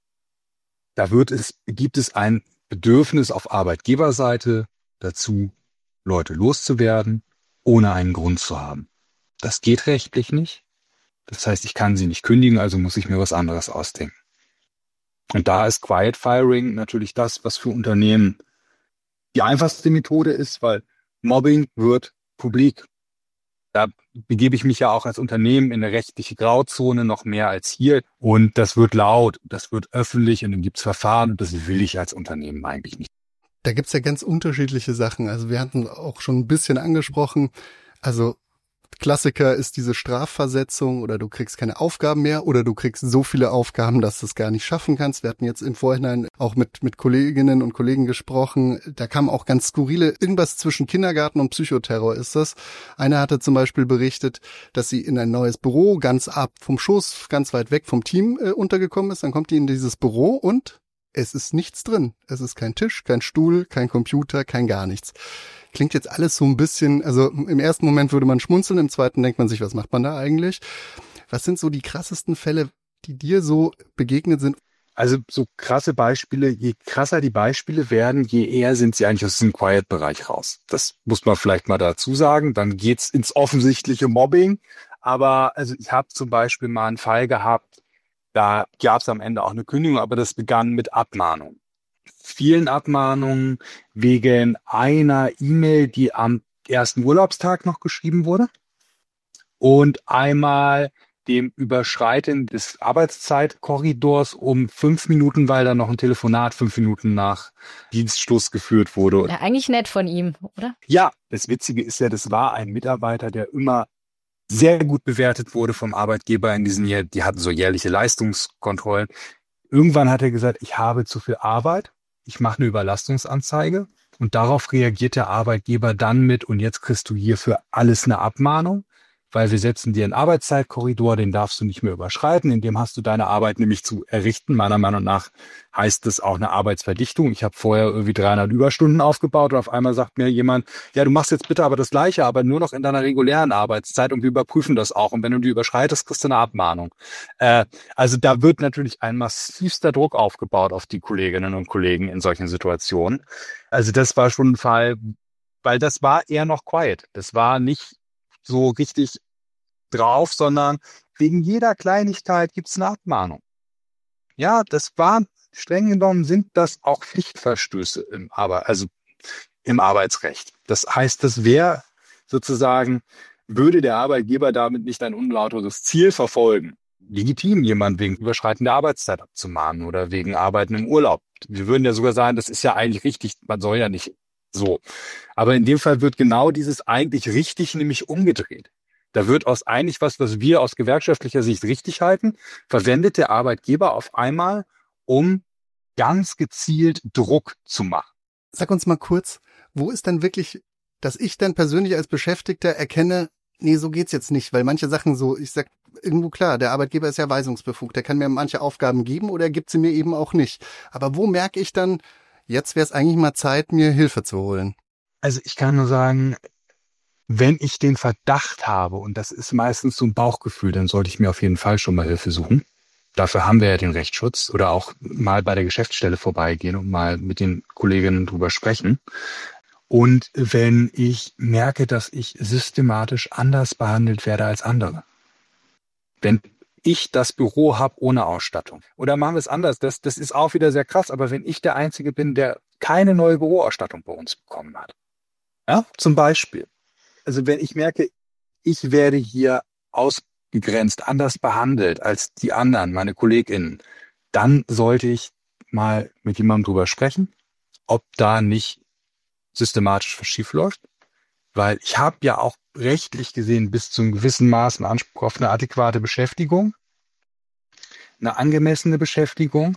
Da wird es, gibt es ein Bedürfnis auf Arbeitgeberseite dazu, Leute loszuwerden, ohne einen Grund zu haben. Das geht rechtlich nicht. Das heißt, ich kann sie nicht kündigen, also muss ich mir was anderes ausdenken. Und da ist Quiet Firing natürlich das, was für Unternehmen die einfachste Methode ist, weil Mobbing wird publik. Da begebe ich mich ja auch als Unternehmen in eine rechtliche Grauzone noch mehr als hier. Und das wird laut, das wird öffentlich und dann gibt's Verfahren und das will ich als Unternehmen eigentlich nicht. Da gibt's ja ganz unterschiedliche Sachen. Also wir hatten auch schon ein bisschen angesprochen. Also Klassiker ist diese Strafversetzung oder du kriegst keine Aufgaben mehr oder du kriegst so viele Aufgaben, dass du es gar nicht schaffen kannst. Wir hatten jetzt im Vorhinein auch mit mit Kolleginnen und Kollegen gesprochen. Da kam auch ganz skurrile, irgendwas zwischen Kindergarten und Psychoterror ist das. Einer hatte zum Beispiel berichtet, dass sie in ein neues Büro ganz ab vom Schoß, ganz weit weg vom Team äh, untergekommen ist. Dann kommt die in dieses Büro und es ist nichts drin. Es ist kein Tisch, kein Stuhl, kein Computer, kein gar nichts. Klingt jetzt alles so ein bisschen, also im ersten Moment würde man schmunzeln, im zweiten denkt man sich, was macht man da eigentlich? Was sind so die krassesten Fälle, die dir so begegnet sind? Also so krasse Beispiele, je krasser die Beispiele werden, je eher sind sie eigentlich aus diesem Quiet-Bereich raus. Das muss man vielleicht mal dazu sagen. Dann geht's ins offensichtliche Mobbing. Aber also ich habe zum Beispiel mal einen Fall gehabt, da gab es am Ende auch eine Kündigung, aber das begann mit Abmahnung. Vielen Abmahnungen wegen einer E-Mail, die am ersten Urlaubstag noch geschrieben wurde und einmal dem Überschreiten des Arbeitszeitkorridors um fünf Minuten, weil da noch ein Telefonat fünf Minuten nach Dienstschluss geführt wurde. Ja, eigentlich nett von ihm, oder? Ja, das Witzige ist ja, das war ein Mitarbeiter, der immer sehr gut bewertet wurde vom Arbeitgeber in diesem Jahr. Die hatten so jährliche Leistungskontrollen. Irgendwann hat er gesagt, ich habe zu viel Arbeit. Ich mache eine Überlastungsanzeige und darauf reagiert der Arbeitgeber dann mit und jetzt kriegst du hier für alles eine Abmahnung, weil wir setzen dir einen Arbeitszeitkorridor, den darfst du nicht mehr überschreiten, in dem hast du deine Arbeit nämlich zu errichten. Meiner Meinung nach heißt das auch eine Arbeitsverdichtung. Ich habe vorher irgendwie dreihundert Überstunden aufgebaut und auf einmal sagt mir jemand, ja, du machst jetzt bitte aber das Gleiche, aber nur noch in deiner regulären Arbeitszeit und wir überprüfen das auch. Und wenn du die überschreitest, kriegst du eine Abmahnung. Äh, also da wird natürlich ein massivster Druck aufgebaut auf die Kolleginnen und Kollegen in solchen Situationen. Also das war schon ein Fall, weil das war eher noch quiet. Das war nicht so richtig drauf, sondern wegen jeder Kleinigkeit gibt es eine Abmahnung. Ja, das war, streng genommen sind das auch Pflichtverstöße im, Arbe- also im Arbeitsrecht. Das heißt, das wäre sozusagen, würde der Arbeitgeber damit nicht ein unlauteres Ziel verfolgen, legitim, jemand wegen überschreitender Arbeitszeit abzumahnen oder wegen Arbeiten im Urlaub. Wir würden ja sogar sagen, das ist ja eigentlich richtig, man soll ja nicht so. Aber in dem Fall wird genau dieses eigentlich richtig nämlich umgedreht. Da wird aus eigentlich was, was wir aus gewerkschaftlicher Sicht richtig halten, verwendet der Arbeitgeber auf einmal, um ganz gezielt Druck zu machen. Sag uns mal kurz, wo ist denn wirklich, dass ich dann persönlich als Beschäftigter erkenne, nee, so geht's jetzt nicht, weil manche Sachen so, ich sag, irgendwo klar, der Arbeitgeber ist ja weisungsbefugt, der kann mir manche Aufgaben geben oder er gibt sie mir eben auch nicht. Aber wo merke ich dann, jetzt wäre es eigentlich mal Zeit, mir Hilfe zu holen? Also ich kann nur sagen, wenn ich den Verdacht habe, und das ist meistens so ein Bauchgefühl, dann sollte ich mir auf jeden Fall schon mal Hilfe suchen. Dafür haben wir ja den Rechtsschutz oder auch mal bei der Geschäftsstelle vorbeigehen und mal mit den Kolleginnen drüber sprechen. Und wenn ich merke, dass ich systematisch anders behandelt werde als andere. Wenn ich das Büro habe ohne Ausstattung. Oder machen wir es anders, das, das ist auch wieder sehr krass, aber wenn ich der Einzige bin, der keine neue Büroausstattung bei uns bekommen hat. Ja, zum Beispiel. Also wenn ich merke, ich werde hier ausgegrenzt, anders behandelt als die anderen, meine KollegInnen, dann sollte ich mal mit jemandem drüber sprechen, ob da nicht systematisch was schief läuft. Weil ich habe ja auch rechtlich gesehen bis zu einem gewissen Maß einen Anspruch auf eine adäquate Beschäftigung, eine angemessene Beschäftigung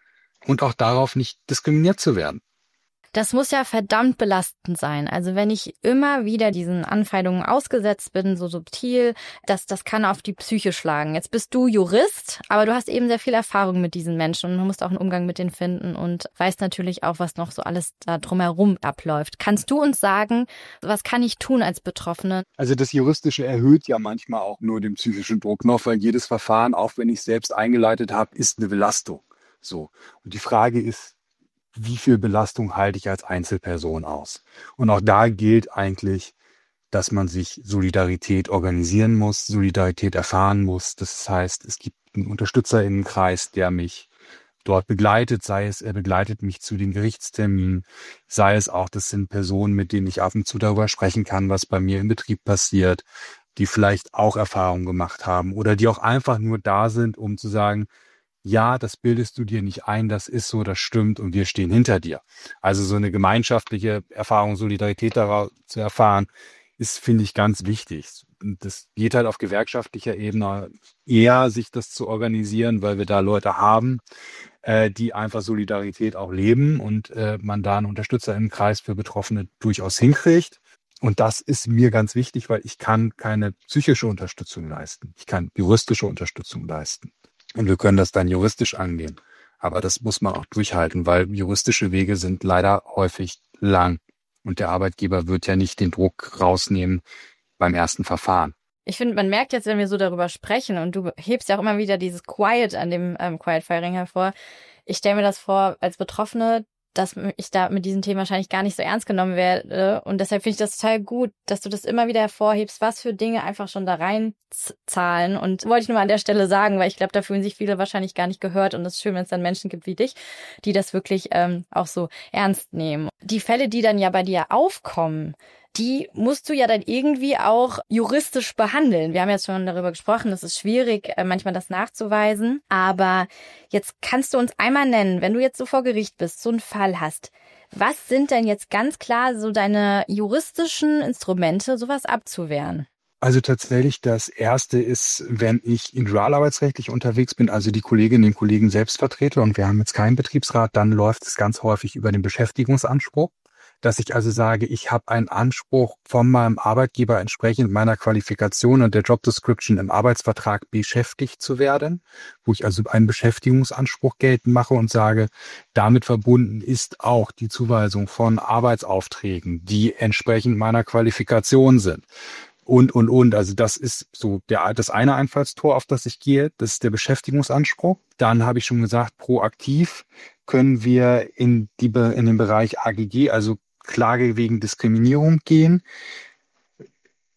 und auch darauf, nicht diskriminiert zu werden. Das muss ja verdammt belastend sein. Also wenn ich immer wieder diesen Anfeindungen ausgesetzt bin, so subtil, das, das kann auf die Psyche schlagen. Jetzt bist du Jurist, aber du hast eben sehr viel Erfahrung mit diesen Menschen und du musst auch einen Umgang mit denen finden und weißt natürlich auch, was noch so alles da drumherum abläuft. Kannst du uns sagen, was kann ich tun als Betroffene? Also das Juristische erhöht ja manchmal auch nur den psychischen Druck noch, weil jedes Verfahren, auch wenn ich es selbst eingeleitet habe, ist eine Belastung. So. Und die Frage ist, wie viel Belastung halte ich als Einzelperson aus? Und auch da gilt eigentlich, dass man sich Solidarität organisieren muss, Solidarität erfahren muss. Das heißt, es gibt einen UnterstützerInnenkreis, der mich dort begleitet, sei es, er begleitet mich zu den Gerichtsterminen, sei es auch, das sind Personen, mit denen ich ab und zu darüber sprechen kann, was bei mir im Betrieb passiert, die vielleicht auch Erfahrungen gemacht haben oder die auch einfach nur da sind, um zu sagen, ja, das bildest du dir nicht ein, das ist so, das stimmt und wir stehen hinter dir. Also so eine gemeinschaftliche Erfahrung, Solidarität daraus zu erfahren, ist, finde ich, ganz wichtig. Und das geht halt auf gewerkschaftlicher Ebene eher, sich das zu organisieren, weil wir da Leute haben, äh, die einfach Solidarität auch leben und äh, man da einen Unterstützer im Kreis für Betroffene durchaus hinkriegt. Und das ist mir ganz wichtig, weil ich kann keine psychische Unterstützung leisten. Ich kann juristische Unterstützung leisten. Und wir können das dann juristisch angehen. Aber das muss man auch durchhalten, weil juristische Wege sind leider häufig lang. Und der Arbeitgeber wird ja nicht den Druck rausnehmen beim ersten Verfahren. Ich finde, man merkt jetzt, wenn wir so darüber sprechen, und du hebst ja auch immer wieder dieses Quiet an dem ähm, Quiet Firing hervor. Ich stelle mir das vor, als Betroffene, dass ich da mit diesem Thema wahrscheinlich gar nicht so ernst genommen werde. Und deshalb finde ich das total gut, dass du das immer wieder hervorhebst, was für Dinge einfach schon da reinzahlen. Und wollte ich nur mal an der Stelle sagen, weil ich glaube, da fühlen sich viele wahrscheinlich gar nicht gehört. Und es ist schön, wenn es dann Menschen gibt wie dich, die das wirklich ähm, auch so ernst nehmen. Die Fälle, die dann ja bei dir aufkommen, die musst du ja dann irgendwie auch juristisch behandeln. Wir haben jetzt schon darüber gesprochen, es ist schwierig, manchmal das nachzuweisen. Aber jetzt kannst du uns einmal nennen, wenn du jetzt so vor Gericht bist, so einen Fall hast. Was sind denn jetzt ganz klar so deine juristischen Instrumente, sowas abzuwehren? Also tatsächlich, das Erste ist, wenn ich individualarbeitsrechtlich unterwegs bin, also die Kolleginnen und Kollegen selbst vertrete und wir haben jetzt keinen Betriebsrat, dann läuft es ganz häufig über den Beschäftigungsanspruch. Dass ich also sage, ich habe einen Anspruch von meinem Arbeitgeber entsprechend meiner Qualifikation und der Job Description im Arbeitsvertrag beschäftigt zu werden, wo ich also einen Beschäftigungsanspruch geltend mache und sage, damit verbunden ist auch die Zuweisung von Arbeitsaufträgen, die entsprechend meiner Qualifikation sind. Und, und, und. Also das ist so der, das eine Einfallstor, auf das ich gehe. Das ist der Beschäftigungsanspruch. Dann habe ich schon gesagt, proaktiv können wir in, die, in den Bereich A G G, also Klage wegen Diskriminierung gehen.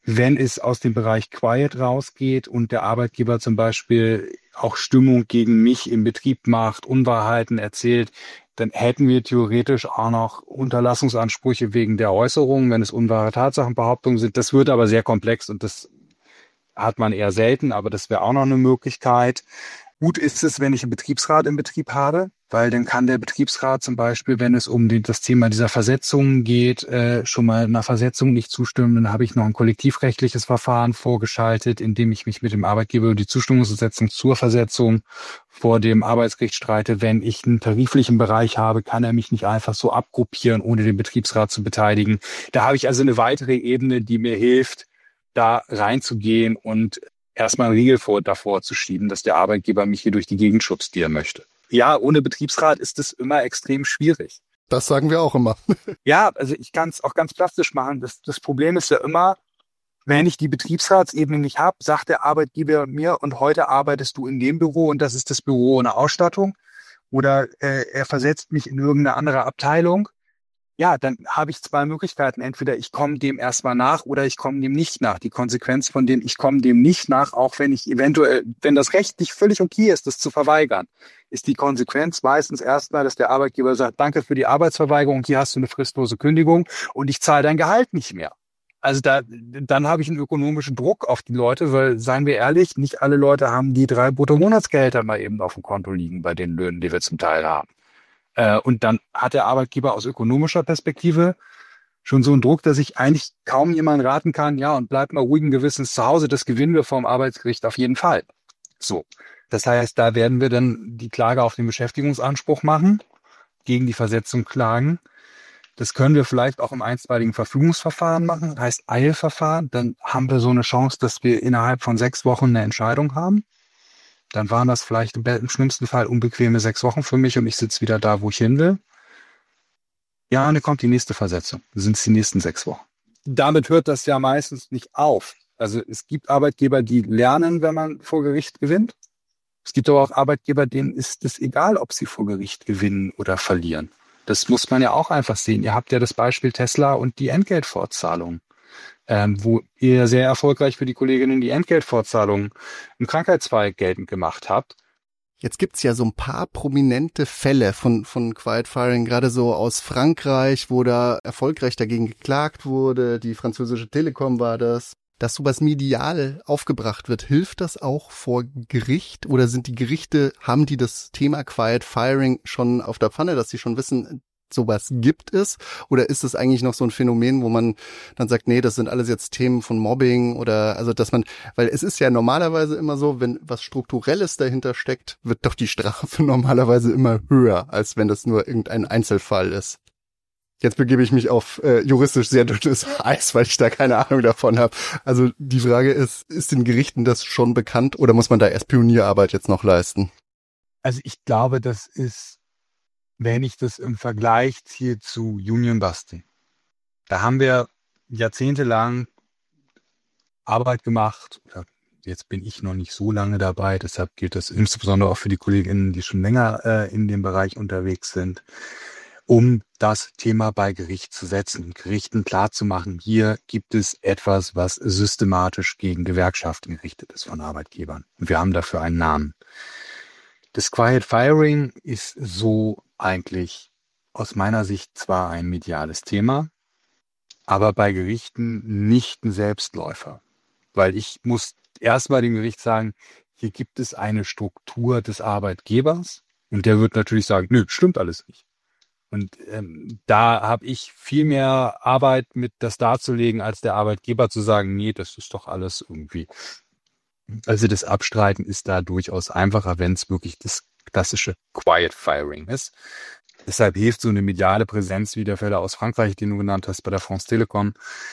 wenn es aus dem Bereich Quiet rausgeht und der Arbeitgeber zum Beispiel auch Stimmung gegen mich im Betrieb macht, Unwahrheiten erzählt, dann hätten wir theoretisch auch noch Unterlassungsansprüche wegen der Äußerungen, wenn es unwahre Tatsachenbehauptungen sind. Das wird aber sehr komplex und das hat man eher selten, aber das wäre auch noch eine Möglichkeit. Gut ist es, wenn ich einen Betriebsrat im Betrieb habe, weil dann kann der Betriebsrat zum Beispiel, wenn es um die, das Thema dieser Versetzungen geht, äh, schon mal einer Versetzung nicht zustimmen. Dann habe ich noch ein kollektivrechtliches Verfahren vorgeschaltet, in dem ich mich mit dem Arbeitgeber über die Zustimmungsversetzung zur Versetzung vor dem Arbeitsgericht streite. Wenn ich einen tariflichen Bereich habe, kann er mich nicht einfach so abgruppieren, ohne den Betriebsrat zu beteiligen. Da habe ich also eine weitere Ebene, die mir hilft, da reinzugehen und erstmal einen Riegel vor, davor zu schieben, dass der Arbeitgeber mich hier durch die Gegend schubst, die er möchte. Ja, ohne Betriebsrat ist es immer extrem schwierig. Das sagen wir auch immer. Ja, also ich kann es auch ganz plastisch machen. Das, das Problem ist ja immer, wenn ich die Betriebsratsebene nicht habe, sagt der Arbeitgeber mir, und heute arbeitest du in dem Büro und das ist das Büro ohne Ausstattung. Oder äh, er versetzt mich in irgendeine andere Abteilung. Ja, dann habe ich zwei Möglichkeiten. Entweder ich komme dem erstmal nach oder ich komme dem nicht nach. Die Konsequenz von dem, ich komme dem nicht nach, auch wenn ich eventuell, wenn das rechtlich völlig okay ist, das zu verweigern, ist die Konsequenz meistens erstmal, dass der Arbeitgeber sagt, danke für die Arbeitsverweigerung, hier hast du eine fristlose Kündigung und ich zahle dein Gehalt nicht mehr. Also da, dann habe ich einen ökonomischen Druck auf die Leute, weil, seien wir ehrlich, nicht alle Leute haben die drei Bruttomonatsgehälter mal eben auf dem Konto liegen bei den Löhnen, die wir zum Teil haben. Und dann hat der Arbeitgeber aus ökonomischer Perspektive schon so einen Druck, dass ich eigentlich kaum jemand raten kann, ja, und bleibt mal ruhigen Gewissens zu Hause, das gewinnen wir vom Arbeitsgericht auf jeden Fall. So, das heißt, da werden wir dann die Klage auf den Beschäftigungsanspruch machen, gegen die Versetzung klagen. Das können wir vielleicht auch im einstweiligen Verfügungsverfahren machen, heißt Eilverfahren. Dann haben wir so eine Chance, dass wir innerhalb von sechs Wochen eine Entscheidung haben. Dann waren das vielleicht im schlimmsten Fall unbequeme sechs Wochen für mich und ich sitze wieder da, wo ich hin will. Ja, und dann kommt die nächste Versetzung. Dann sind es die nächsten sechs Wochen. Damit hört das ja meistens nicht auf. Also es gibt Arbeitgeber, die lernen, wenn man vor Gericht gewinnt. Es gibt aber auch Arbeitgeber, denen ist es egal, ob sie vor Gericht gewinnen oder verlieren. Das muss man ja auch einfach sehen. Ihr habt ja das Beispiel Tesla und die Entgeltfortzahlung. Ähm, wo ihr sehr erfolgreich für die Kolleginnen die Entgeltfortzahlung im Krankheitsfall geltend gemacht habt. Jetzt gibt's ja so ein paar prominente Fälle von von Quiet Firing, gerade so aus Frankreich, wo da erfolgreich dagegen geklagt wurde. Die französische Telekom war das. Dass sowas medial aufgebracht wird, hilft das auch vor Gericht? Oder sind die Gerichte, haben die das Thema Quiet Firing schon auf der Pfanne, dass sie schon wissen, sowas gibt es? Oder ist es eigentlich noch so ein Phänomen, wo man dann sagt, nee, das sind alles jetzt Themen von Mobbing oder, also dass man, weil es ist ja normalerweise immer so, wenn was Strukturelles dahinter steckt, wird doch die Strafe normalerweise immer höher, als wenn das nur irgendein Einzelfall ist. Jetzt begebe ich mich auf äh, juristisch sehr dünnes Eis, weil ich da keine Ahnung davon habe. Also die Frage ist, ist den Gerichten das schon bekannt oder muss man da erst Pionierarbeit jetzt noch leisten? Also ich glaube, das ist, wenn ich das im Vergleich ziehe zu Union Busting, da haben wir jahrzehntelang Arbeit gemacht. Jetzt bin ich noch nicht so lange dabei, deshalb gilt das insbesondere auch für die Kolleginnen, die schon länger äh, in dem Bereich unterwegs sind, um das Thema bei Gericht zu setzen, Gerichten klarzumachen, hier gibt es etwas, was systematisch gegen Gewerkschaften gerichtet ist von Arbeitgebern. Und wir haben dafür einen Namen. Das Quiet Firing ist so eigentlich aus meiner Sicht zwar ein mediales Thema, aber bei Gerichten nicht ein Selbstläufer. Weil ich muss erstmal dem Gericht sagen, hier gibt es eine Struktur des Arbeitgebers und der wird natürlich sagen, nö, stimmt alles nicht. Und ähm, da habe ich viel mehr Arbeit mit, das darzulegen, als der Arbeitgeber zu sagen, nee, das ist doch alles irgendwie. Also das Abstreiten ist da durchaus einfacher, wenn es wirklich das klassische Quiet Firing ist. Deshalb hilft so eine mediale Präsenz wie der Fälle aus Frankreich, den du genannt hast, bei der France Telekom.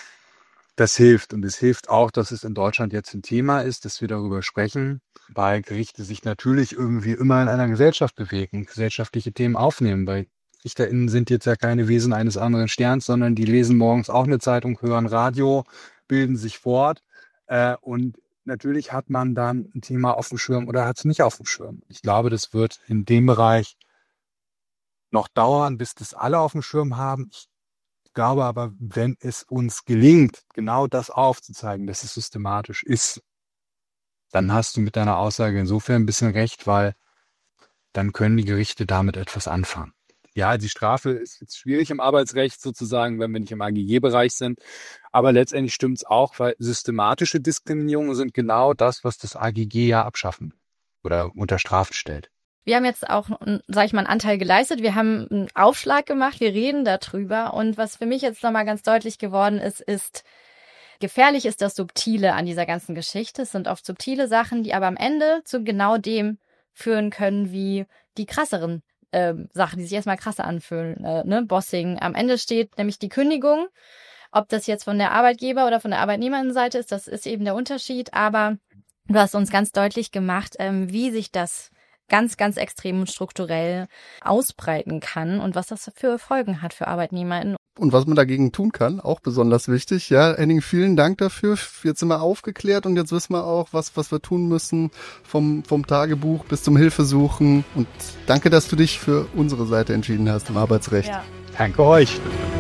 Das hilft. Und es hilft auch, dass es in Deutschland jetzt ein Thema ist, dass wir darüber sprechen, weil Gerichte sich natürlich irgendwie immer in einer Gesellschaft bewegen, gesellschaftliche Themen aufnehmen, weil RichterInnen sind jetzt ja keine Wesen eines anderen Sterns, sondern die lesen morgens auch eine Zeitung, hören Radio, bilden sich fort. Äh, und natürlich hat man dann ein Thema auf dem Schirm oder hat es nicht auf dem Schirm. Ich glaube, das wird in dem Bereich noch dauern, bis das alle auf dem Schirm haben. Ich glaube aber, wenn es uns gelingt, genau das aufzuzeigen, dass es systematisch ist, dann hast du mit deiner Aussage insofern ein bisschen recht, weil dann können die Gerichte damit etwas anfangen. Ja, die Strafe ist jetzt schwierig im Arbeitsrecht sozusagen, wenn wir nicht im A G G-Bereich sind. Aber letztendlich stimmt es auch, weil systematische Diskriminierungen sind genau das, was das A G G ja abschaffen oder unter Strafe stellt. Wir haben jetzt auch, sage ich mal, einen Anteil geleistet. Wir haben einen Aufschlag gemacht, wir reden darüber. Und was für mich jetzt nochmal ganz deutlich geworden ist, ist, gefährlich ist das Subtile an dieser ganzen Geschichte. Es sind oft subtile Sachen, die aber am Ende zu genau dem führen können, wie die krasseren äh, Sachen, die sich erstmal krasser anfühlen. Äh, ne? Bossing. Am Ende steht nämlich die Kündigung. Ob das jetzt von der Arbeitgeber- oder von der Arbeitnehmerinnenseite ist, das ist eben der Unterschied. Aber du hast uns ganz deutlich gemacht, ähm, wie sich das ganz, ganz extrem und strukturell ausbreiten kann und was das für Folgen hat für ArbeitnehmerInnen. Und was man dagegen tun kann, auch besonders wichtig. Ja, Henning, vielen Dank dafür. Jetzt sind wir aufgeklärt und jetzt wissen wir auch, was, was wir tun müssen, vom, vom Tagebuch bis zum Hilfesuchen. Und danke, dass du dich für unsere Seite entschieden hast im Arbeitsrecht. Ja. Danke euch.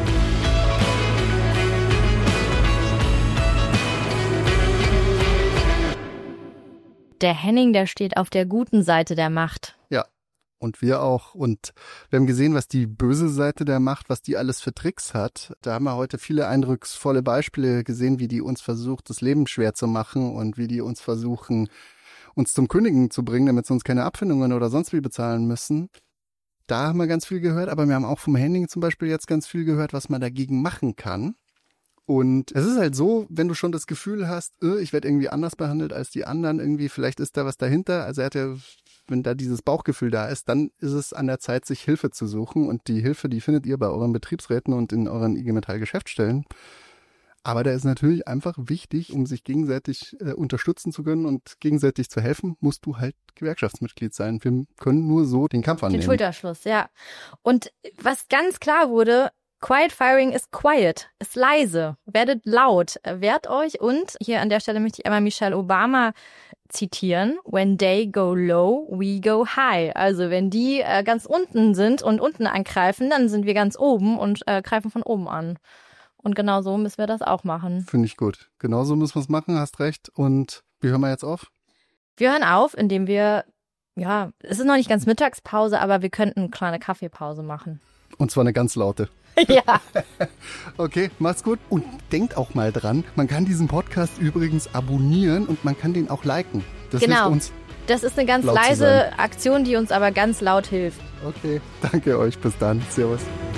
Der Henning, der steht auf der guten Seite der Macht. Ja, und wir auch. Und wir haben gesehen, was die böse Seite der Macht, was die alles für Tricks hat. Da haben wir heute viele eindrucksvolle Beispiele gesehen, wie die uns versucht, das Leben schwer zu machen und wie die uns versuchen, uns zum Kündigen zu bringen, damit sie uns keine Abfindungen oder sonst wie bezahlen müssen. Da haben wir ganz viel gehört, aber wir haben auch vom Henning zum Beispiel jetzt ganz viel gehört, was man dagegen machen kann. Und es ist halt so, wenn du schon das Gefühl hast, ich werde irgendwie anders behandelt als die anderen, irgendwie vielleicht ist da was dahinter. Also er hat ja, wenn da dieses Bauchgefühl da ist, dann ist es an der Zeit, sich Hilfe zu suchen. Und die Hilfe, die findet ihr bei euren Betriebsräten und in euren I G Metall Geschäftsstellen. Aber da ist natürlich einfach wichtig, um sich gegenseitig äh, unterstützen zu können und gegenseitig zu helfen, musst du halt Gewerkschaftsmitglied sein. Wir können nur so den Kampf annehmen. Den Schulterschluss, ja. Und was ganz klar wurde, Quiet Firing ist quiet, ist leise, werdet laut, wehrt euch. Und hier an der Stelle möchte ich einmal Michelle Obama zitieren. When they go low, we go high. Also wenn die äh, ganz unten sind und unten angreifen, dann sind wir ganz oben und äh, greifen von oben an. Und genau so müssen wir das auch machen. Finde ich gut. Genau so müssen wir es machen, hast recht. Und wie hören wir jetzt auf? Wir hören auf, indem wir, ja, es ist noch nicht ganz Mittagspause, aber wir könnten eine kleine Kaffeepause machen. Und zwar eine ganz laute. Ja. Okay, macht's gut. Und denkt auch mal dran, man kann diesen Podcast übrigens abonnieren und man kann den auch liken. Das genau. hilft uns. Das ist eine ganz leise Aktion, die uns aber ganz laut hilft. Okay, danke euch. Bis dann. Servus.